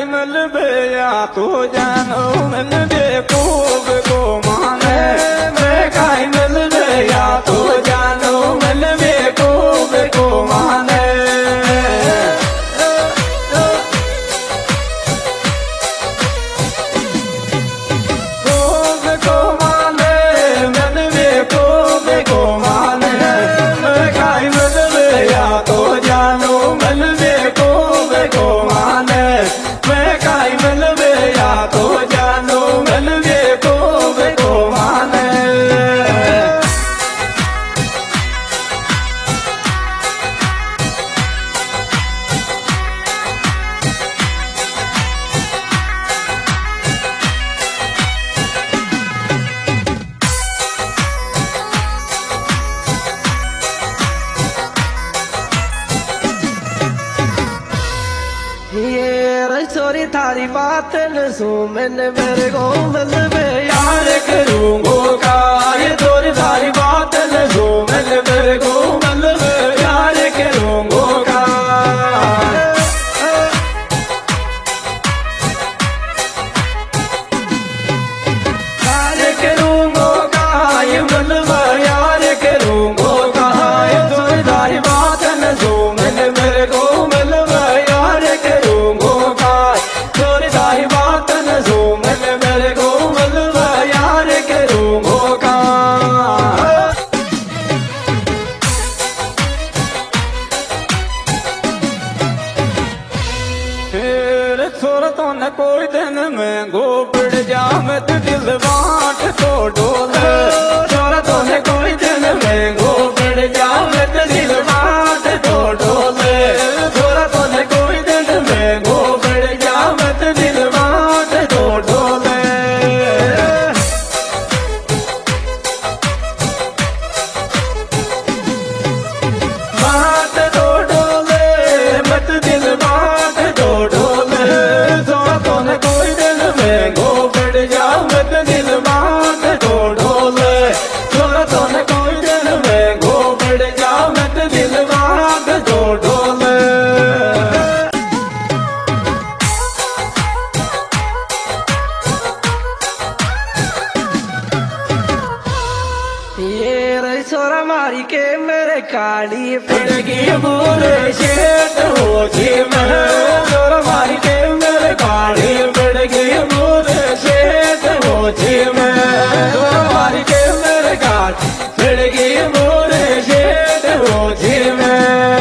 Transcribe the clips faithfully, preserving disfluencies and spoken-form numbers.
मिल बे या तो जानो मिल बे खूब को माने मैं काई मिल बे या तो जानो मिल बे खूब को माने खूब को माने मिल बे खूब को माने मैं काई मिल बे या तो जानो मिल बे खूब को माने मैं काई मिल बे या तो जानो मिल बे खूब को माने छोरी थारी बात न सो मैंने मेरे को मिल बे यार करूंगो का ये छोरी थारी बात न सो मैंने मेरे को मिल बे यार करूंगो का यार करूंगो का ये मिल बे यार करूंगो का ये छोरी थारी बात न सो मैंने मेरे को मिल बे यार करूंगो छोरी थारी बात न सो मैंने मेरे को मिल बे यार करूंगो का फिर छोरा तो न कोई दिन में गो पिड़ जा मत दिल बाट तो डोले छोरा तो न कोई दिन में गो पिड़ जा मत दिल बाट तो डोले छोरा तो न कोई दिन में गो पिड़ जा मत दिल बाट तो डोले बाट तो डोले मत दिल बाट तो डोले छोरा तो न कोई दिन में गो पिड़ जा मत दिल बाट तो डोले छोरा तो न कोई दिन में गो पिड़ जा मत दिल बाट तो डोले ये रही छोरा मारी के मेरे काली पिड़गी बुरे शेट हो जी मैं छोरा मारी के मेरे काली पिड़गी बुरे शेट हो जी मैं छोरा मारी के मेरे काली पिड़गी बुरे शेट हो जी मैं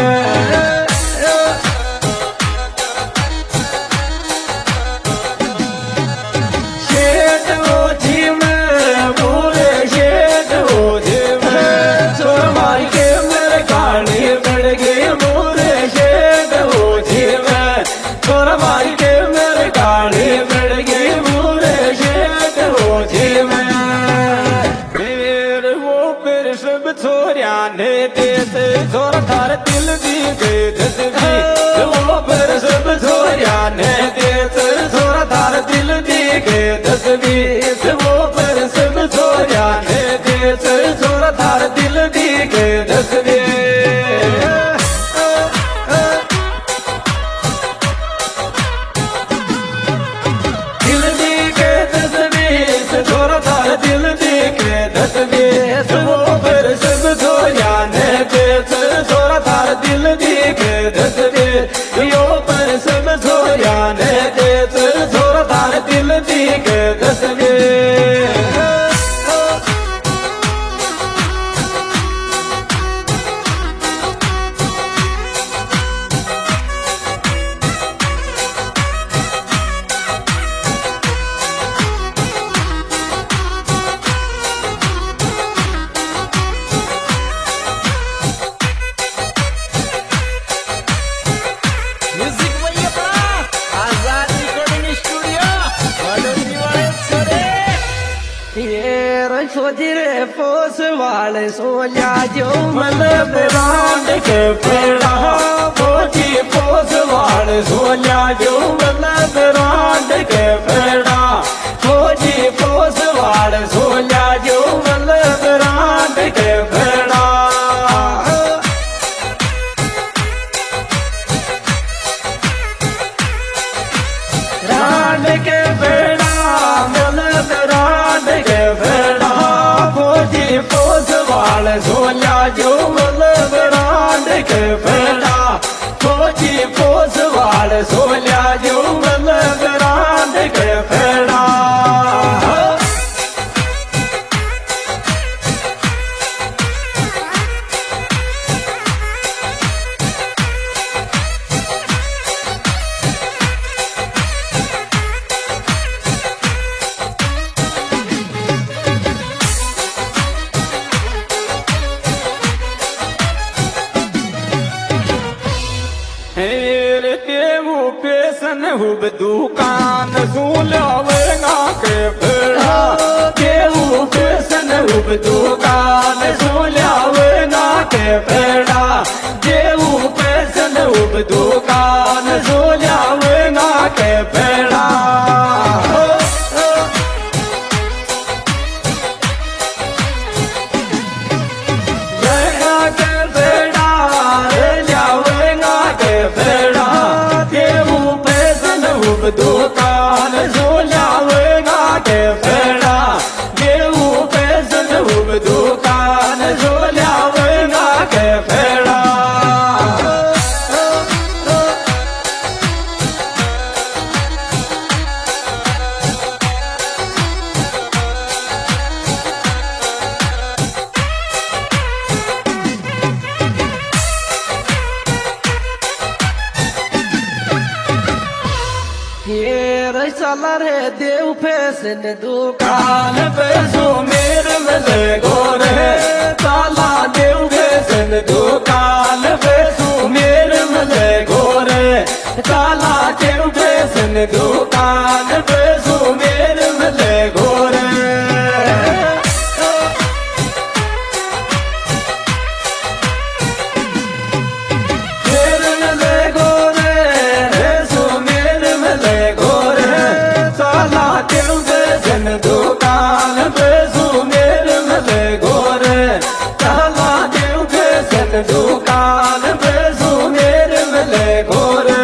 शेट हो जी मैं बुरे शेट हो जी मैं छोरा मारी के मेरे काली पिड़गी बुरे शेट हो जी मैं छोरा मारी के मेरे काली पिड़गी बुरे शेट हो जी मैं फिर वो फिर सब छोरिया ने देते छोरा थार दिल दी गए दसवी वो फिर सब छोरिया ने देते छोरा थार दिल दी गए दसवी वो फिर सब छोरिया ने देते छोरा थार दिल दी गए दसवी दिल दी के दसवी छोरा थार दिल दी के दसवी वो फिर सब छोरिया ने देते छोरा थार दिल दी के दसवी यो पर सब छोरिया ने देते छोरा थार दिल दी के दसवी सोची रे पोस वाले सोया जो मन ब्रांड के पेड़ा पोची पोस वाले सोया जो मन ब्रांड के पेड़ा पोची पोस वाले सोया जो मन ब्रांड के पेड़ा के फेड़ा फौजी पोसवाड़ सोलिया जो मतलब रांद के फेड़ा हुब दुकान सुलावेगा के फेड़ा केहू पेशन हुब दुकान सुलावेगा के फेड़ा केहू पेशन हुब दुकान सुलावेगा के फेड़ा दुकान सोलावेगा के फेड़ा गेहूं पेशन हुब दुकान सोलावेगा के फेड़ा चला रे देव फैशन दुकान पे सुमेर मिले गोरे ताला देव फैशन दुकान पे सुमेर मिले गोरे ताला देव फैशन दुकान पे सुमेर मिले गोरे दुकान पे सुमेर मिले गोरे ताला देव फैशन दुकान पे सुमेर मिले गोरे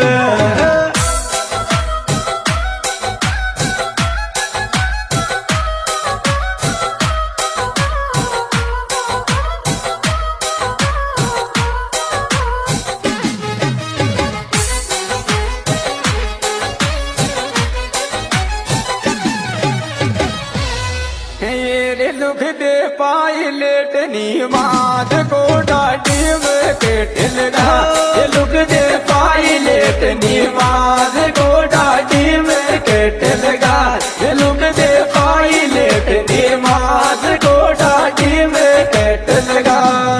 लुख दे पाई लेटनी माद को डाटी में केटल गा लुख दे पाई लेटनी माद को डाटी में केटल गा लुख दे पाई लेटनी माद को डाटी में केटल गा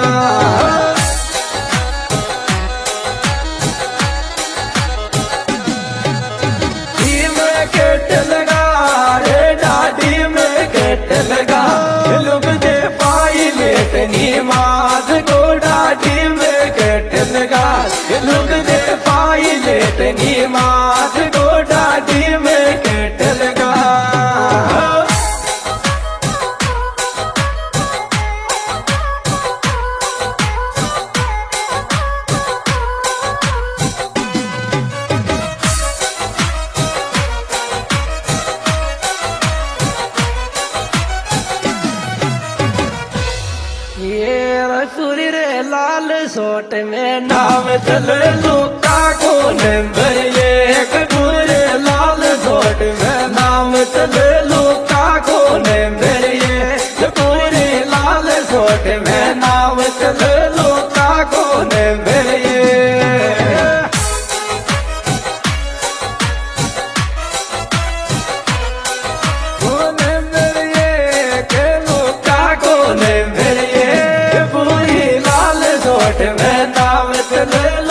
केटल गा रे डाटी में केटल गा लुक दे पाई लेटनी माद को डाटी में केटल गा लुक दे पाई लेटनी माद को डाटी में केटल गा रसूरी रे लाल सोट में नाम चले लुका को नंबर एक पूरे लाल सोट में नाम चले लुका को नंबर एक पूरे लाल सोट में नाम चले लुका को नंबर एक में नाम चले